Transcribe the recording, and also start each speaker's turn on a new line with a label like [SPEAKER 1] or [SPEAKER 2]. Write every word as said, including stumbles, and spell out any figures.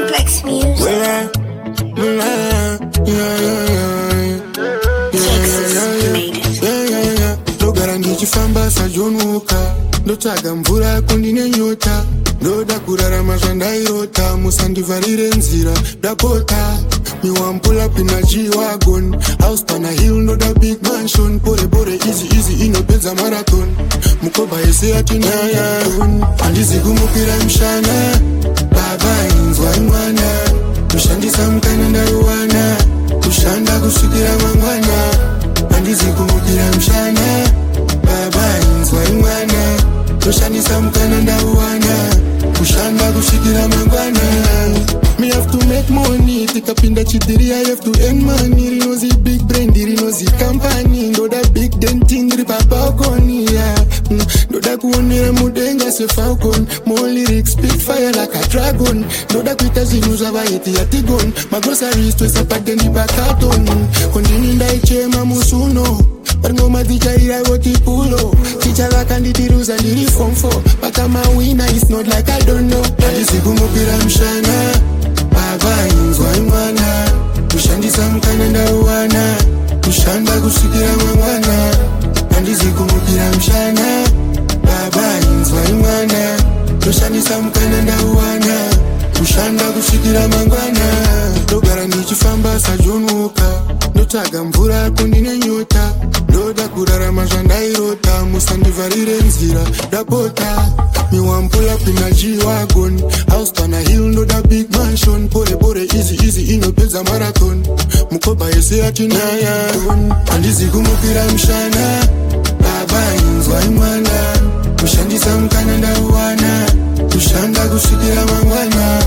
[SPEAKER 1] Flex music.
[SPEAKER 2] Well, well, yeah, yeah, yeah.
[SPEAKER 1] Texas made it.
[SPEAKER 2] Yeah, yeah, yeah. Ndogara ndichifamba sajonuka, ndotsvaga mvura kundine nyota, ndoda kurarama zvandairota, musandivharire nzira ndapota. Me want pull up in a G-Wagon, house pan a hill, ndoda big mansion, pore pore easy easy inopedza marathon. Mukoba ese atina ya andizi kumukira mshana, baba inzwa imwana, kushandisa mkana ndaruwana, kushanda kusukira mangwana. Andizi kumukira mshana, baba inzwa imwana, kushandisa mkana ndaruwana, kushanda kushikira mangwana. Me have to make money, take up in the chitiri, I have to earn money. Rinozi big brain, rinozi company, ndoda big denting, ripapa okoni, yeah. Ndoda kuonera mudenga se falcon, more lyrics, spit fire like a dragon. Ndoda kuita zinuza vayeti ya tigon, my groceries twesa padeni pa carton. Kondini ndaichema musuno, Parngoma ticha ira goti pulo. Ticha laka nditiruza ndiri form four, but I'm a winner, it's not like I don't know. Andizi kumukira mshana, baba inzwa imwana, kushandisa mkana ndaruwana, kushanda kushikira mangwana. Andizi kumukira mshana, baba inzwa imwana, kushandisa mkana ndaruwana, kushanda kushikira mangwana. Ndogara ndichifamba sajonuka, ndotsvaga mvura kundine nyota, ndoda kurarama zvandairota, musandivharire nzira ndapota. Me want pull up in a G-Wagon, house pan a hill, ndoda big mansion, pore pore easy easy inopedza marathon. Mukoba ese atina ya andizi kumukira mshana, baba inzwa imwana, kushandisa mkana ndaruwana, kushanda kushikira mangwana.